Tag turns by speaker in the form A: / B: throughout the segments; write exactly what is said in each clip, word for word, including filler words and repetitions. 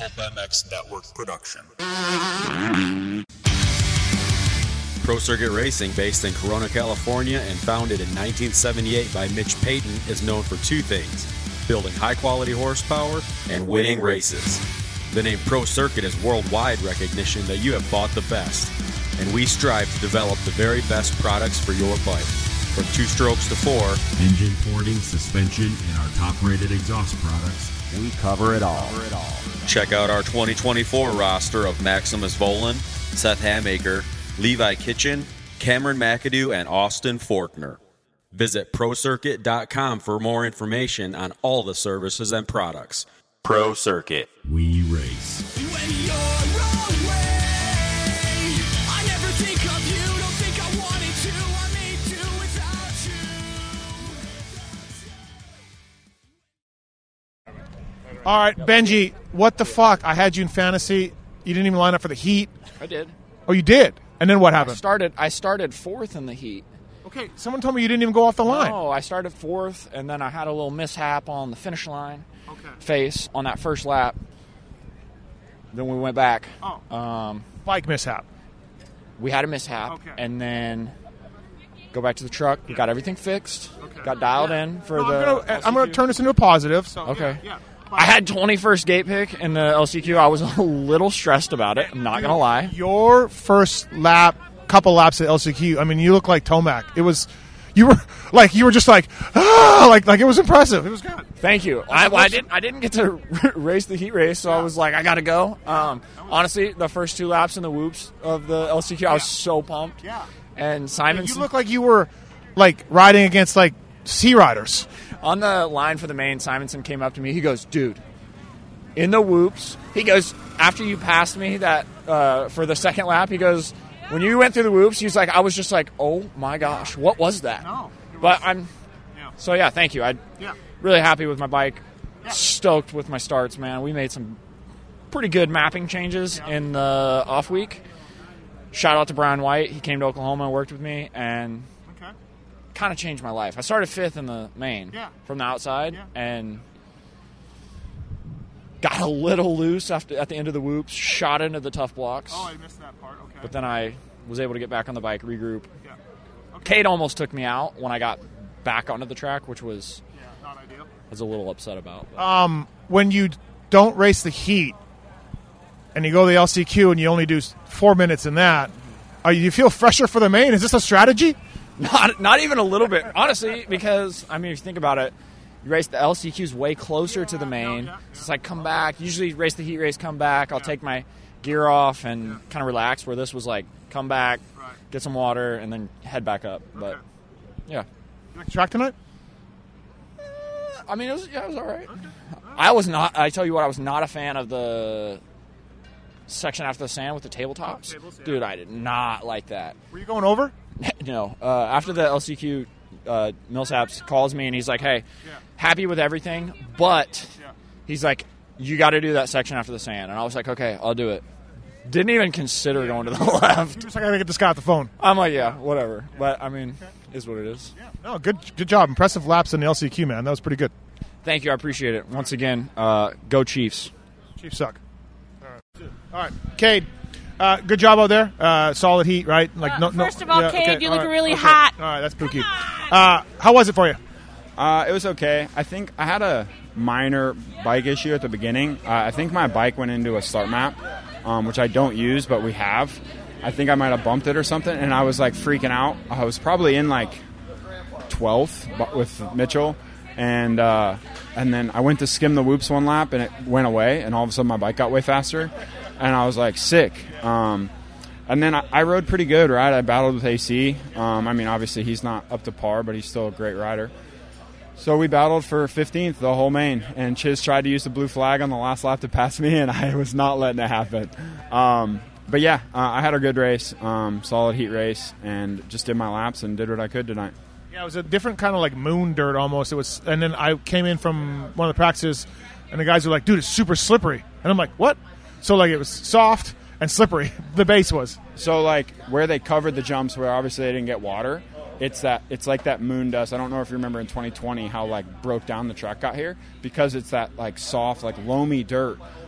A: Pulp M X Network production.
B: Pro Circuit Racing, based in Corona, California, and founded in nineteen seventy-eight by Mitch Payton, is known for two things: building high-quality horsepower and winning races. The name Pro Circuit is worldwide recognition that you have bought the best, and we strive to develop the very best products for your bike. From two strokes to four,
C: engine porting, suspension, and our top-rated exhaust products,
D: we cover it all. Cover it all.
B: Check out our twenty twenty-four roster of Maximus Volan, Seth Hamaker, Levi Kitchen, Cameron McAdoo, and Austin Faulkner. Visit pro circuit dot com for more information on all the services and products. Pro Circuit.
C: We race.
E: When you're away, I never think of you, don't think I wanted to, I may do without you.
F: All right, Benji, what the fuck? I had you in fantasy. You didn't even line up for the heat.
G: I did.
F: Oh, you did? And then what happened?
G: I started, I started fourth in the heat.
F: Okay, someone told me you didn't even go off the line.
G: No, I started fourth, and then I had a little mishap on the finish line.
F: Okay.
G: Face on that first lap. Then we went back.
F: Oh.
G: Um,
F: Bike mishap.
G: we had a mishap,
F: Okay.
G: and then go back to the truck. We got everything fixed.
F: Okay.
G: Got dialed in for
F: No,
G: the.
F: I'm gonna, I'm gonna turn this into a positive. So,
G: Okay.
F: Yeah, yeah.
G: I had twenty-first gate pick in the L C Q. I was a little stressed about it. I'm not gonna lie.
F: Your first lap, couple laps at L C Q. I mean, you look like Tomac. It was, you were like you were just like ah, like like it was impressive. It was good.
G: Thank you. I, well, I didn't. I didn't get to race the heat race, so I was like, I gotta go. Um, honestly, the first two laps in the whoops of the L C Q, I was so pumped.
F: Yeah.
G: And Simon,
F: You look like you were like riding against like sea riders.
G: on the line for the main, Simonson came up to me. He goes, "Dude, in the whoops," he goes, after you passed me that uh, for the second lap, he goes, when you went through the whoops, he's like, I was just like, oh my gosh, what was that?
F: No, it
G: but
F: was-
G: I'm.
F: Yeah.
G: So yeah, thank you. I
F: Yeah.
G: really happy with my bike. Stoked with my starts, man. We made some pretty good mapping changes in the off week. Shout out to Brian White. He came to Oklahoma and worked with me, and
F: Okay.
G: kind of changed my life. I started fifth in the main
F: Yeah.
G: from the outside,
F: Yeah.
G: and got a little loose after at the end of the whoops, shot into the tough blocks.
F: Oh, I missed that part. Okay.
G: But then I was able to get back on the bike, regroup.
F: Yeah.
G: Cade almost took me out when I got back onto the track, which was
F: Yeah, not ideal.
G: I was a little upset about. But.
F: Um, when you don't race the heat and you go to the L C Q and you only do four minutes in that, are you, you feel fresher for the main? Is this a strategy?
G: Not not even a little bit, honestly, because, I mean, if you think about it, you race the L C Qs way closer to the main. So it's like, come back. Usually race the heat race, come back. I'll take my gear off and kind of relax, where this was like, come back, get some water, and then head back up. But, yeah.
F: You like the track tonight?
G: I mean, it was, yeah, it was all right. I was not, I tell you what, I was not a fan of the section after the sand with the tabletops.
F: tables, yeah.
G: Dude, I did not like that.
F: Were you going over?
G: No. Uh, after the L C Q, uh, Millsaps calls me and he's like, hey,
F: Yeah.
G: happy with everything, but
F: Yeah.
G: he's like, you got to do that section after the sand. And I was like, okay, I'll do it. Didn't even consider going to the left.
F: You just like, I gotta get this guy off the phone.
G: I'm like, yeah, whatever. But, I mean, is what it is.
F: Yeah. No, good, good job. Impressive laps in the L C Q, man. That was pretty good.
G: Thank you. I appreciate it. Once again, uh, go Chiefs.
F: Chiefs suck. All right. All right. Cade, uh, good job out there. Uh, solid heat, right? Like
H: Uh,
F: no, no,
H: first of all,
F: yeah,
H: Cade,
F: okay,
H: you
F: all
H: look
F: right,
H: really
F: okay.
H: hot.
F: All right, that's spooky. Uh, how was it for you?
I: Uh, it was okay. I think I had a minor bike issue at the beginning. Uh, I think my bike went into a start map, um, which I don't use, but we have. I think I might have bumped it or something, and I was like freaking out. I was probably in like twelfth with Mitchell, and uh, and then I went to skim the whoops one lap, and it went away, and all of a sudden my bike got way faster, and I was like sick. Um, and then I, I rode pretty good, right? I battled with A C. Um, I mean, obviously he's not up to par, but he's still a great rider. So we battled for fifteenth the whole main, and Chiz tried to use the blue flag on the last lap to pass me, and I was not letting it happen. Um, but yeah, uh, I had a good race, um, solid heat race, and just did my laps and did what I could tonight.
F: Yeah, it was a different kind of like moon dirt almost. It was, and then I came in from one of the practices, and the guys were like, "Dude, it's super slippery," and I'm like, "What?" So like it was soft and slippery. The base was.
I: So like where they covered the jumps, where obviously they didn't get water, it's that it's like that moon dust. I don't know if you remember in twenty twenty how like broke down the track got here, because it's that like soft, like loamy dirt.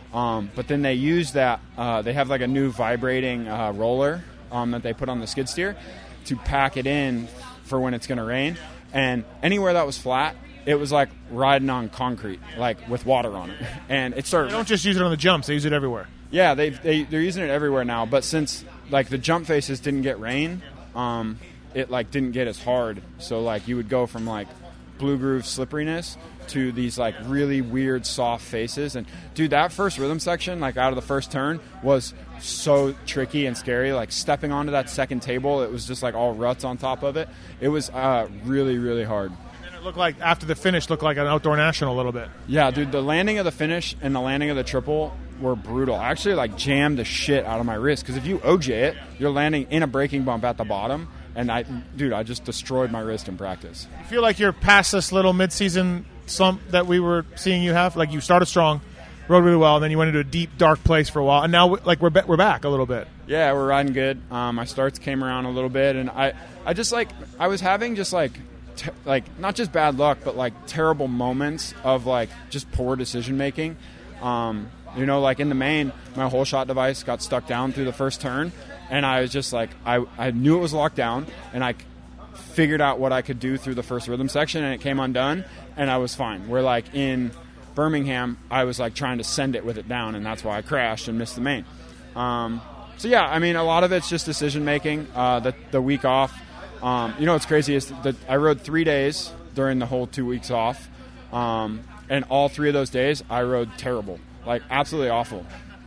I: Um, but then they use that. Uh, they have like a new vibrating uh, roller um, that they put on the skid steer to pack it in for when it's going to rain. And anywhere that was flat, it was like riding on concrete, like with water on it. And it started.
F: They don't just use it on the jumps; they use it everywhere.
I: Yeah, they they they're using it everywhere now. But since like the jump faces didn't get rain, um, it like didn't get as hard. So like you would go from like blue groove slipperiness to these like really weird soft faces. And dude, that first rhythm section, like out of the first turn, was so tricky and scary. Like stepping onto that second table, it was just like all ruts on top of it. It was uh, really, really hard.
F: And it looked like after the finish, looked like an outdoor national a little bit.
I: Yeah, dude, the landing of the finish and the landing of the triple were brutal. I actually like jammed the shit out of my wrist because if you O J it, you're landing in a braking bump at the bottom. And I, dude, I just destroyed my wrist in practice.
F: You feel like you're past this little midseason slump that we were seeing you have? Like you started strong, rode really well, and then you went into a deep, dark place for a while, and now like we're we're back a little bit.
I: Yeah, we're riding good. Um, my starts came around a little bit, and I, I just like I was having just like, te- like not just bad luck, but like terrible moments of like just poor decision making. Um, you know, like in the main, my whole shot device got stuck down through the first turn. And I was just like, I, I knew it was locked down, and I figured out what I could do through the first rhythm section, and it came undone, and I was fine. Where like in Birmingham, I was like trying to send it with it down, and that's why I crashed and missed the main. Um, so yeah, I mean, a lot of it's just decision making. Uh, the the week off, um, you know, what's crazy is that I rode three days during the whole two weeks off, um, and all three of those days I rode terrible, like absolutely awful.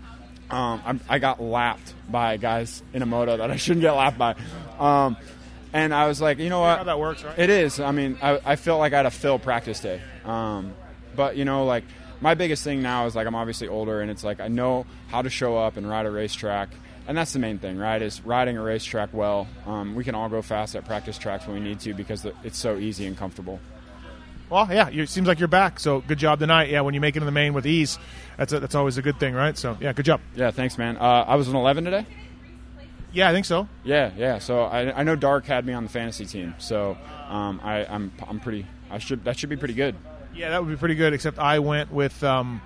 I: Um, I'm, I got lapped by guys in a moto that I shouldn't get lapped by. Um, and I was like, you know what?
F: How that works, right?
I: It is. I mean, I, I felt like I had a fill practice day. Um, but, you know, like my biggest thing now is like I'm obviously older, and it's like I know how to show up and ride a racetrack. And that's the main thing, right, is riding a racetrack well. Um, we can all go fast at practice tracks when we need to because it's so easy and comfortable.
F: Well, yeah, it seems like you're back, so good job tonight. Yeah, when you make it in the main with ease, that's a, that's always a good thing, right? So, yeah, good job.
I: Yeah, thanks, man. Uh, I was an eleven today?
F: Yeah, I think so.
I: Yeah, yeah. So I, I know Dark had me on the fantasy team, so um, I, I'm I'm pretty. I should that should be pretty good.
F: Yeah, that would be pretty good. Except I went with um,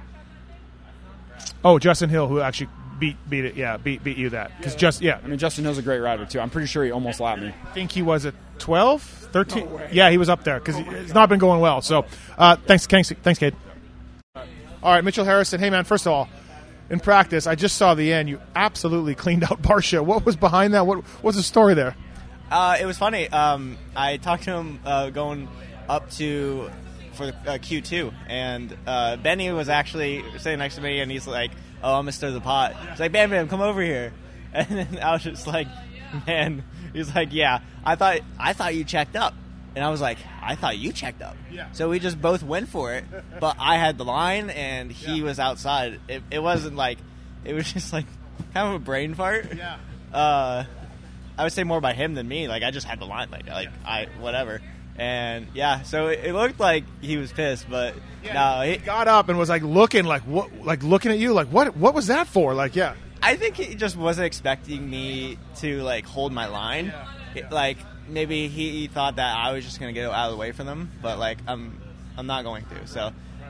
F: oh Justin Hill, who actually beat beat it. Yeah, beat beat you that because just yeah.
I: I mean, Justin Hill's a great rider too. I'm pretty sure he almost lapped me.
F: I think he was at twelve, thirteen. No way. Yeah, he was up there because it's not been going well. So uh, thanks, thanks, thanks, Cade. All right, Mitchell Harrison. Hey, man. First of all, in practice, I just saw the end. You absolutely cleaned out Barsha. What was behind that? What was the story there?
H: Uh, it was funny. Um, I talked to him uh, going up to for uh, Q two, and uh, Benny was actually sitting next to me, and he's like, "Oh, I'm gonna stir the pot." He's like, "Bam, Bam, come over here," and then I was just like, "Man," he's like, "Yeah, I thought I thought you checked up." And I was like, I thought you checked up.
F: Yeah.
H: So we just both went for it. But I had the line, and he yeah. was outside. It, it wasn't like, it was just like kind of a brain fart.
F: Yeah.
H: Uh, I would say more by him than me. Like, I just had the line. Like, like I whatever. And, yeah, so it, it looked like he was pissed. But,
F: yeah,
H: no.
F: He, he got up and was, like, looking, like, what, like looking at you. Like, what What was that for? Like, yeah.
H: I think he just wasn't expecting me to, like, hold my line.
F: Yeah.
H: It, like... Maybe he thought that I was just going to get out of the way for them, but, like, I'm I'm not going to. So, uh,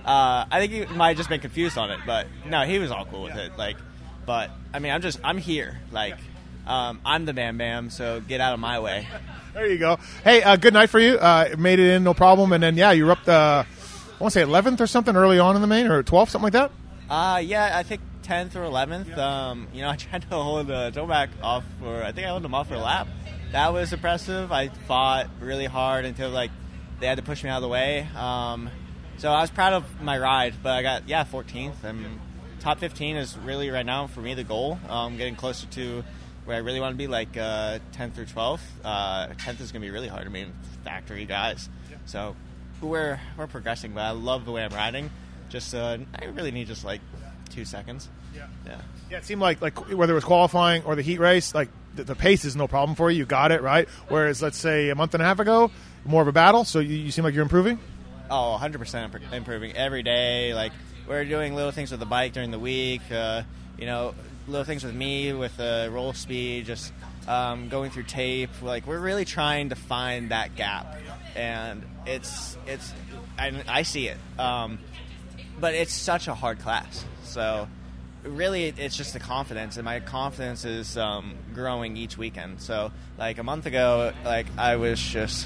H: I think he might have just been confused on it, but, no, he was all cool with it. Like, but, I mean, I'm just, I'm here. Like, um, I'm the Bam Bam, so get out of my way.
F: There you go. Hey, uh, good night for you. Uh, made it in, no problem. And then, yeah, you were up, the, I want to say eleventh or something early on in the main, or twelfth, something like that?
H: Uh, yeah, I think tenth or eleventh. Um, you know, I tried to hold the Tomac off for, I think I held him off for a lap. That was impressive. I fought really hard until, like, they had to push me out of the way. Um, so I was proud of my ride, but I got, yeah, fourteenth. And top fifteen is really, right now, for me, the goal. Um, getting closer to where I really want to be, like uh, tenth or twelfth. Uh, tenth is going to be really hard. I mean, factory guys. So we're, we're progressing, but I love the way I'm riding. Just, uh, I really need just, like, two seconds.
F: Yeah.
H: Yeah.
F: Yeah, it seemed like, like whether it was qualifying or the heat race, like, the, the pace is no problem for you. You got it, right? Whereas, let's say, a month and a half ago, more of a battle, so you, you seem like you're improving?
H: Oh, one hundred percent improving every day. Like, we're doing little things with the bike during the week, uh, you know, little things with me, with uh, roll speed, just um, going through tape. Like, we're really trying to find that gap. And it's, it's I, I see it. Um, but it's such a hard class. So, really, it's just the confidence, and my confidence is um, growing each weekend. So, like a month ago, like I was just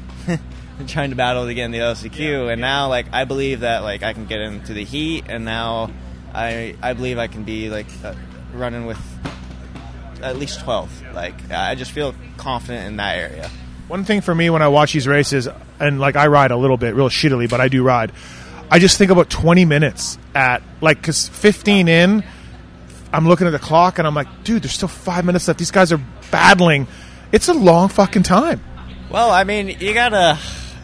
H: trying to battle to get in the L C Q, yeah, and yeah. now like I believe that like I can get into the heat, and now I I believe I can be like uh, running with at least twelfth. Like I just feel confident in that area.
F: One thing for me when I watch these races, and like I ride a little bit, real shittily, but I do ride. I just think about twenty minutes at, like, because fifteen in, I'm looking at the clock and I'm like, dude, there's still five minutes left. These guys are battling. It's a long fucking time.
H: Well, I mean, you gotta,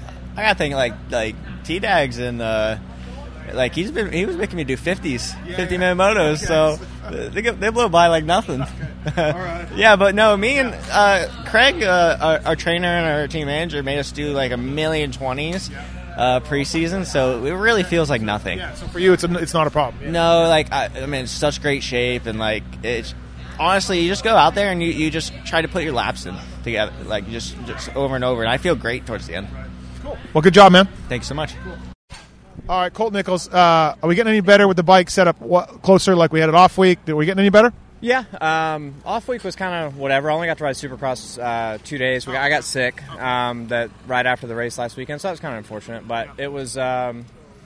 H: I gotta think like like T-Dags and uh, like he's been he was making me do fifties, yeah, fifty minute yeah. motos, okay. so they they blow by like nothing. Okay. All right. Yeah, but no, me and uh, Craig, uh, our, our trainer and our team manager, made us do like a million twenties. Yeah. Uh, preseason, so it really feels like nothing.
F: Yeah, so for you, it's a, it's not a problem. Yeah.
H: No, like I, I mean, it's such great shape, and like it's honestly, you just go out there and you, you just try to put your laps in together, like just just over and over, and I feel great towards the end.
F: Cool. Well, good job, man.
H: Thanks so much.
F: Cool. All right, Colt Nichols, uh, are we getting any better with the bike set up what, closer like we had it off week? Are we getting any better?
J: Yeah, um, off week was kind of whatever. I only got to ride Supercross uh, two days. We got, I got sick um, that right after the race last weekend, so that was kind of unfortunate. But it was um,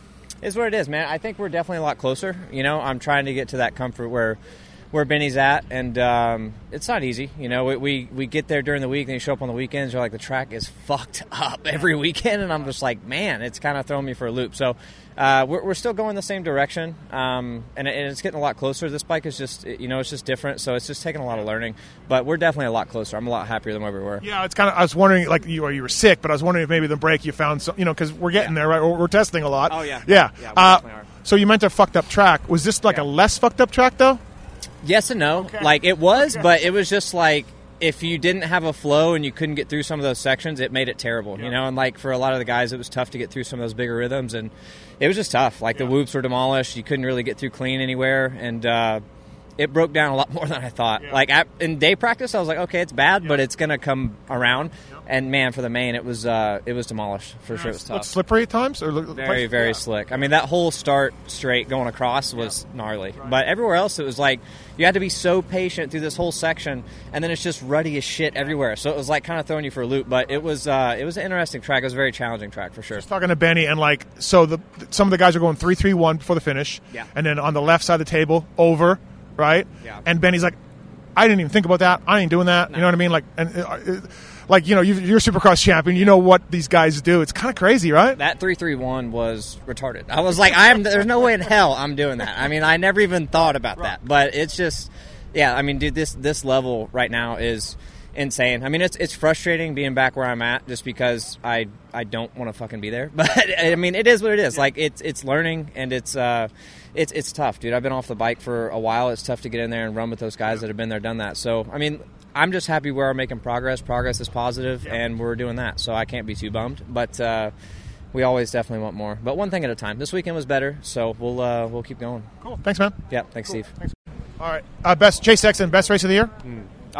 J: is what it is, man. I think we're definitely a lot closer. You know, I'm trying to get to that comfort where where Benny's at, and um, it's not easy. You know, we, we we get there during the week, and you show up on the weekends. You're like, the track is fucked up every weekend, and I'm just like, man, it's kind of throwing me for a loop. So. Uh, we're, we're still going the same direction, um, and, and it's getting a lot closer. This bike is just, you know, it's just different, so it's just taking a lot of learning. But we're definitely a lot closer. I'm a lot happier than where we were.
F: Yeah, it's kind of. I was wondering, like, you or you were sick, but I was wondering if maybe the break you found, some, you know, because we're getting yeah. there, right? We're, we're testing a lot.
J: Oh yeah,
F: yeah.
J: yeah we
F: uh,
J: definitely are.
F: So you meant a fucked up track. Was this like yeah. a less fucked up track though?
J: Yes and no. Okay. Like it was, okay. but it was just like. If you didn't have a flow and you couldn't get through some of those sections, it made it terrible, yeah. you know. And like for a lot of the guys, it was tough to get through some of those bigger rhythms, and it was just tough. Like yeah. the whoops were demolished; you couldn't really get through clean anywhere, and uh, it broke down a lot more than I thought. Yeah. Like at, in day practice, I was like, okay, it's bad, yeah. but it's gonna come around. Yeah. And man, for the main, it was uh, it was demolished for yeah. sure. It was tough.
F: What, slippery at times, or
J: very very yeah. slick. I mean, that whole start straight going across was yeah. gnarly, right. but everywhere else, it was like. You had to be so patient through this whole section, and then it's just ruddy as shit everywhere. So it was like kind of throwing you for a loop. But it was uh, it was an interesting track. It was a very challenging track for sure.
F: Just talking to Benny, and like so, the some of the guys are going three three one before the finish,
J: yeah.
F: and then on the left side of the table over, right?
J: Yeah.
F: And Benny's like, I didn't even think about that. I ain't doing that. No. You know what I mean? Like and. Uh, it, Like, you know, you're a Supercross champion. You know what these guys do. It's kind of crazy, right?
J: That three three one was retarded. I was like, I am. There's no way in hell I'm doing that. I mean, I never even thought about right. that. But it's just, yeah, I mean, dude, this this level right now is insane. I mean, it's it's frustrating being back where I'm at just because I I don't want to fucking be there. But, I mean, it is what it is. Yeah. Like, it's it's learning, and it's uh, it's it's tough, dude. I've been off the bike for a while. It's tough to get in there and run with those guys yeah. that have been there, done that. So, I mean... I'm just happy we're making progress. Progress is positive, yeah. and we're doing that, so I can't be too bummed. But uh, we always definitely want more. But one thing at a time. This weekend was better, so we'll uh, we'll keep going.
F: Cool. Thanks, man.
J: Yeah, thanks,
F: cool.
J: Steve.
F: Thanks. All right. Uh, best Chase Sexton, best race of the year?
K: Mm. Uh,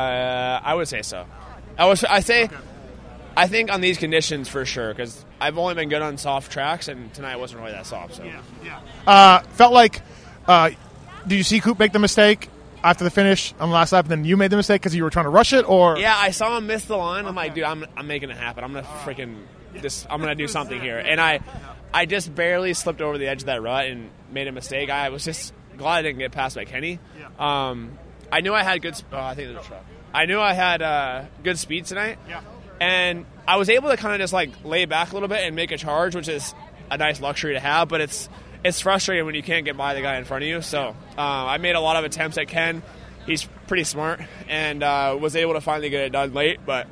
K: I would say so. I was. I say. Okay. I think on these conditions for sure, because I've only been good on soft tracks, and tonight wasn't really that soft. So.
F: Yeah. Yeah. Uh, felt like. Uh, did you see Coop make the mistake? After the finish on the last lap, and then you made the mistake because you were trying to rush it, or
K: yeah, I saw him miss the line. I'm like, dude, I'm I'm making it happen. I'm gonna freaking this. I'm gonna do something here, and I, I just barely slipped over the edge of that rut and made a mistake. I was just glad I didn't get passed by Kenny. Um, I knew I had good. Oh, I think there's a truck. I knew I had uh, good speed tonight,
F: yeah.
K: and I was able to kind of just like lay back a little bit and make a charge, which is a nice luxury to have, but it's. It's frustrating when you can't get by the guy in front of you. So uh, I made a lot of attempts at Ken. He's pretty smart and uh, was able to finally get it done late. But,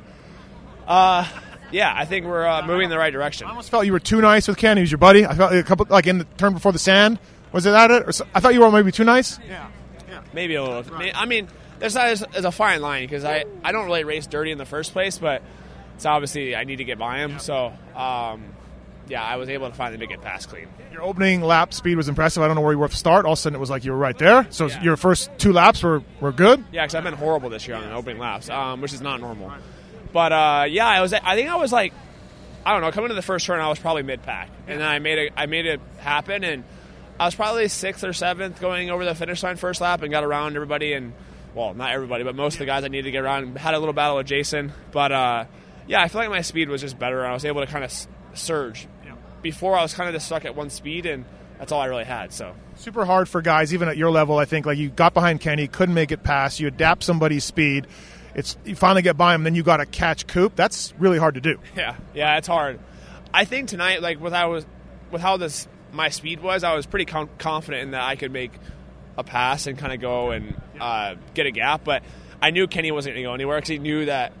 K: uh, yeah, I think we're uh, moving in the right direction.
F: I almost felt you were too nice with Ken. He was your buddy. I felt like a couple, like in the turn before the sand. Was it that it? Or so, I thought you were maybe too nice.
K: Yeah, yeah, maybe a little. Right. I mean, there's there's a fine line because I, I don't really race dirty in the first place, but it's obviously I need to get by him. Yeah. So. Um, Yeah, I was able to finally make it pass clean.
F: Your opening lap speed was impressive. I don't know where you were to start. All of a sudden, it was like you were right there. So
K: yeah.
F: your first two laps were, were good?
K: Yeah, because I've been horrible this year on the opening laps, um, which is not normal. But, uh, yeah, I was. I think I was like, I don't know, coming to the first turn, I was probably mid-pack. And then I made it I made it happen, and I was probably sixth or seventh going over the finish line first lap and got around everybody and, well, not everybody, but most of the guys I needed to get around. Had a little battle with Jason. But, uh, yeah, I feel like my speed was just better. I was able to kind of s- surge. Yeah. Before, I was kind of just stuck at one speed, and that's all I really had. So
F: super hard for guys, even at your level, I think. Like, you got behind Kenny, couldn't make it past. You adapt somebody's speed. It's you finally get by him, then you got to catch Coop. That's really hard to do.
K: Yeah, yeah, it's hard. I think tonight, like, with how, was, with how this my speed was, I was pretty com- confident in that I could make a pass and kind of go and uh, get a gap. But I knew Kenny wasn't going to go anywhere because he knew that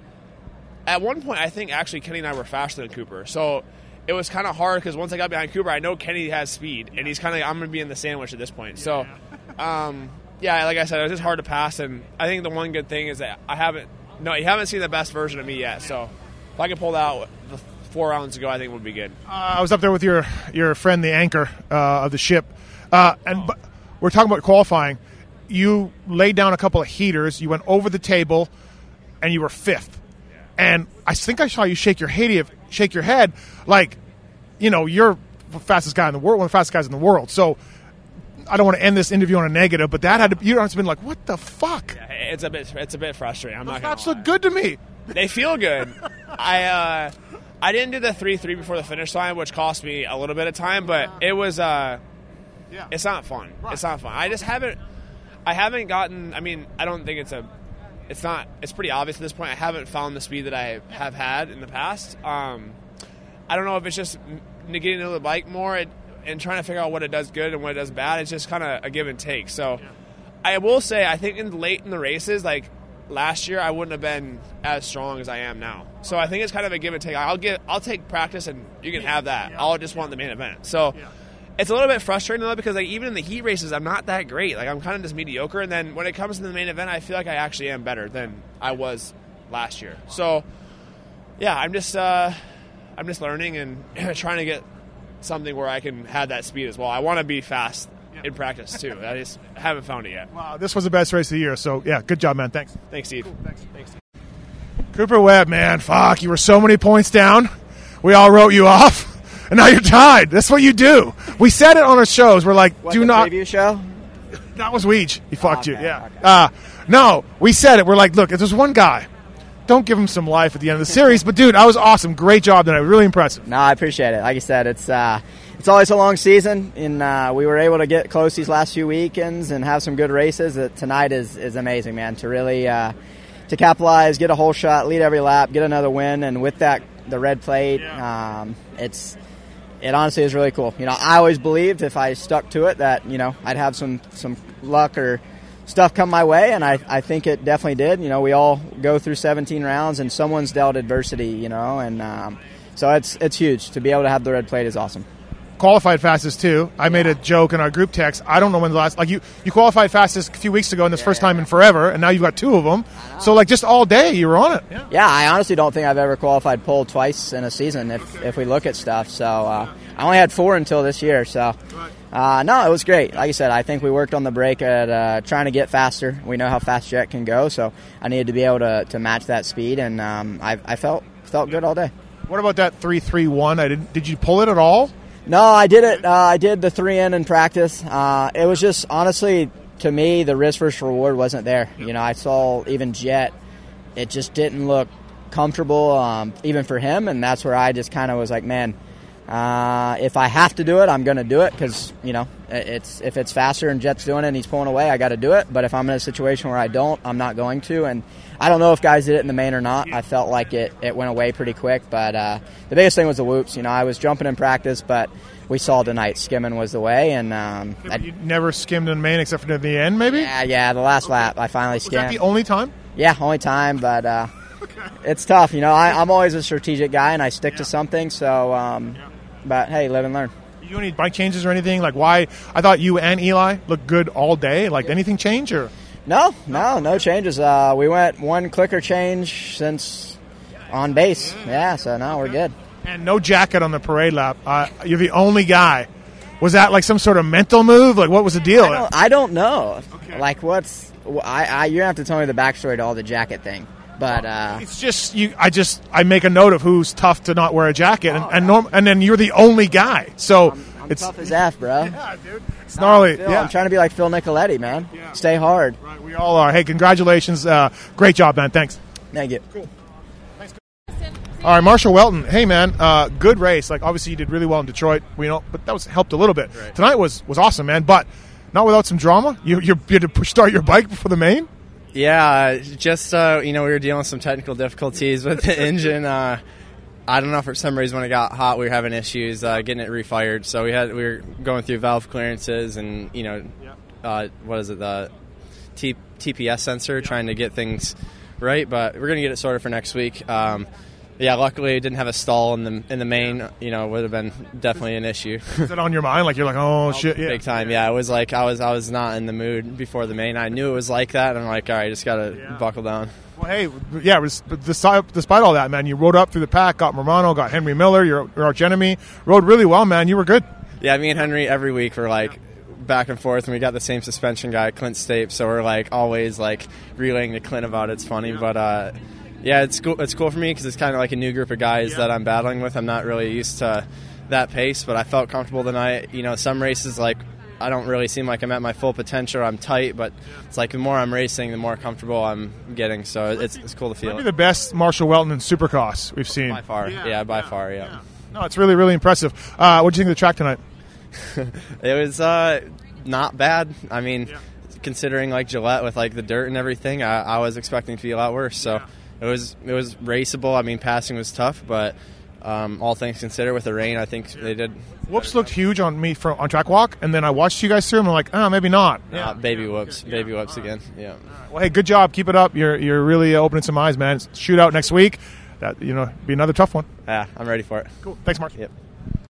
K: at one point, I think actually Kenny and I were faster than Cooper. So it was kind of hard because once I got behind Cooper, I know Kenny has speed, and he's kind of I'm going to be in the sandwich at this point. So, um, yeah, like I said, it was just hard to pass. And I think the one good thing is that I haven't no, you haven't seen the best version of me yet. So if I can pull that out the four rounds ago, I think it would be good.
F: Uh, I was up there with your your friend, the anchor uh, of the ship, uh, and but we're talking about qualifying. You laid down a couple of heaters. You went over the table, and you were fifth. And I think I saw you shake your head, shake your head, like, you know, you're the fastest guy in the world, one of the fastest guys in the world. So I don't want to end this interview on a negative, but that had to, you must have been like, what the fuck?
K: Yeah, it's a bit, it's a bit frustrating. I'm
F: Those
K: not.
F: Those look good to me.
K: They feel good. I, uh, I didn't do the three three before the finish line, which cost me a little bit of time, but it was, uh,
F: yeah.
K: It's not fun. Right. It's not fun. I just haven't, I haven't gotten. I mean, I don't think it's a. It's not. It's pretty obvious at this point. I haven't found the speed that I have had in the past. Um, I don't know if it's just getting into the bike more and, and trying to figure out what it does good and what it does bad. It's just kind of a give and take. So, yeah. I will say, I think in late in the races, like last year, I wouldn't have been as strong as I am now. So I think it's kind of a give and take. I'll get. I'll take practice, and you can have that. I'll just want the main event. So. Yeah. It's a little bit frustrating, though, because like even in the heat races, I'm not that great. Like I'm kind of just mediocre. And then when it comes to the main event, I feel like I actually am better than I was last year. So, yeah, I'm just uh, I'm just learning and trying to get something where I can have that speed as well. I want to be fast in practice too. I just haven't found it yet.
F: Wow, this was the best race of the year. So yeah, good job, man. Thanks.
K: Thanks, Steve.
F: Cool, thanks. Thanks. Cooper Webb, man, fuck, you were so many points down. We all wrote you off. And now you're tied. That's what you do. We said it on our shows. We're like,
J: what,
F: do
J: the
F: not.
J: Preview show?
F: That was Weege. He fucked
J: oh, okay,
F: you. Yeah.
J: Okay.
F: Uh, no, we said it. We're like, look, if there's one guy, don't give him some life at the end of the series. But dude, I was awesome. Great job tonight. Really impressive.
J: No, I appreciate it. Like you said, it's uh, it's always a long season, and uh, we were able to get close these last few weekends and have some good races. Uh, tonight is is amazing, man. To really uh, to capitalize, get a whole shot, lead every lap, get another win, and with that, the red plate.
F: Yeah.
J: Um, it's. It honestly is really cool. You know, I always believed if I stuck to it that, you know, I'd have some, some luck or stuff come my way, and I, I think it definitely did. You know, we all go through seventeen rounds, and someone's dealt adversity, you know, and um, so it's it's huge. To be able to have the red plate is awesome.
F: Qualified fastest, too. I made a joke in our group text. I don't know when the last – like, you, you qualified fastest a few weeks ago, and this yeah, first time in forever, and now you've got two of them. So, like, just all day you were on it.
J: Yeah. yeah, I honestly don't think I've ever qualified pole twice in a season if, if we look at stuff. So, uh, I only had four until this year. So, uh, no, it was great. Like I said, I think we worked on the brake at uh, trying to get faster. We know how fast Jet can go, so I needed to be able to, to match that speed, and um, I, I felt felt good all day.
F: What about that three three one? I didn't. Did you pull it at all?
J: No, I did it. Uh, I did the three in in practice. Uh, it was just, honestly, to me, the risk versus reward wasn't there. You know, I saw even Jet. It just didn't look comfortable, um, even for him, and that's where I just kind of was like, man, uh, if I have to do it, I'm going to do it because, you know, it's if it's faster and Jet's doing it and he's pulling away, I got to do it. But if I'm in a situation where I don't, I'm not going to. And I don't know if guys did it in the main or not. I felt like it, it went away pretty quick. But uh, the biggest thing was the whoops. You know, I was jumping in practice, but we saw tonight skimming was the way. And um,
F: you never skimmed in main except for the end, maybe?
J: Yeah, yeah, the last lap I finally
F: was
J: skimmed.
F: Was that the only time?
J: Yeah, only time, but uh, okay. It's tough. You know, I, I'm always a strategic guy, and I stick
F: yeah.
J: to something. So, um, yeah. But, hey, live and learn.
F: You do any bike changes or anything? Like, why? I thought you and Eli looked good all day. Like, anything change? Or?
J: No, no, no changes. Uh, we went one clicker change since on base. Yeah, so, no, we're good.
F: And no jacket on the parade lap. Uh, you're the only guy. Was that, like, some sort of mental move? Like, what was the deal?
J: I don't, I don't know. Okay. Like, what's I, I, – you're going to have to tell me the backstory to all the jacket thing. But uh,
F: it's just you. I just I make a note of who's tough to not wear a jacket, and and, norm, and then you're the only guy. So
J: I'm, I'm
F: it's
L: tough as F, bro.
F: Yeah, dude. It's gnarly.
L: Phil,
F: yeah.
L: I'm trying to be like Phil Nicoletti, man. Yeah. Stay hard.
F: Right, we all are. Hey, congratulations. Uh, great job, man. Thanks.
L: Thank you.
F: Cool. Thanks. All right, Marshall Welton. Hey, man. Uh, good race. Like, obviously, you did really well in Detroit. We know, but that was helped a little bit.
M: Right.
F: Tonight was was awesome, man. But not without some drama. You you, you had to push, start your bike before the main.
M: Yeah, just uh, you know, we were dealing with some technical difficulties with the engine. Uh, I don't know, for some reason when it got hot, we were having issues uh, getting it refired. So we had we were going through valve clearances and you know, uh, what is it, the T- TPS sensor, trying to get things right. But we're gonna get it sorted for next week. Um, yeah, luckily it didn't have a stall in the in the main. You know, would have been definitely an issue.
F: Is that on your mind? Like you're like, oh shit, yeah.
M: Big time. Yeah, it was like I was I was not in the mood before the main. I knew it was like that, and I'm like, all right, just gotta yeah. buckle down.
F: Well, hey, yeah, it was, despite, despite all that, man, you rode up through the pack, got Romano, got Henry Miller, your, your arch enemy, rode really well, man. You were good.
M: Yeah, me and Henry every week were like back and forth, and we got the same suspension guy, Clint Stape, so we're like always like relaying to Clint about it. It's funny, but uh, yeah, it's cool. It's cool for me because it's kind of like a new group of guys that I'm battling with. I'm not really used to that pace, but I felt comfortable tonight. You know, some races like I don't really seem like I'm at my full potential. I'm tight, but it's like the more I'm racing, the more comfortable I'm getting. So it's it's cool to feel.
F: Maybe the best Marshall Welton in Supercross we've seen.
M: By far, yeah, yeah by yeah, far, yeah. yeah.
F: No, it's really, really impressive. Uh, what do you think of the track tonight?
M: It was uh, not bad. I mean, yeah. considering like Gillette with like the dirt and everything, I, I was expecting to be a lot worse. So yeah. it was it was raceable. I mean, passing was tough, but um, all things considered, with the rain, I think they did.
F: Whoops looked huge on me for, on track walk, and then I watched you guys through, and I'm like, oh, maybe not.
M: Yeah, uh, baby whoops, baby whoops again. Yeah.
F: Well, hey, good job. Keep it up. You're you're really opening some eyes, man. Shootout next week. That you know, be another tough one.
M: Yeah, I'm ready for it.
F: Cool. Thanks, Mark.
M: Yep.